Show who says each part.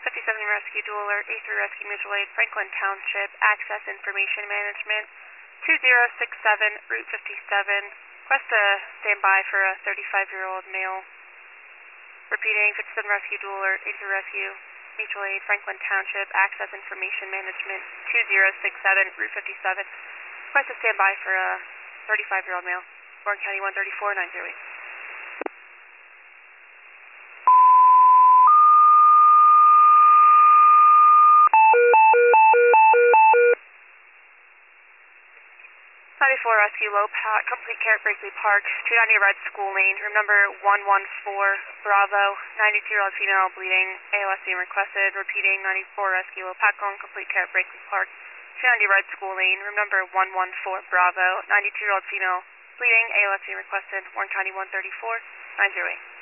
Speaker 1: 57 Rescue Dual Alert, A3 Rescue Mutual Aid, Franklin Township, Access Information Management, 2067, Route 57. Request a standby for a 35-year-old male. Repeating, 57 Rescue Dual Alert, A3 Rescue Mutual Aid, Franklin Township, Access Information Management, 2067, Route 57. Request a standby for a 35-year-old male. Warren County 134, 908. Rescue Low Pat, Complete Care at Brinkley Park, 290 Red School Lane, room number 114, Bravo, 92-year-old female bleeding, ALS being requested. Repeating, 94 Rescue Low Pat, Complete Care at Brinkley Park, 290 Red School Lane, room number 114, Bravo, 92-year-old female bleeding, ALS being requested. Warren County 134, 908.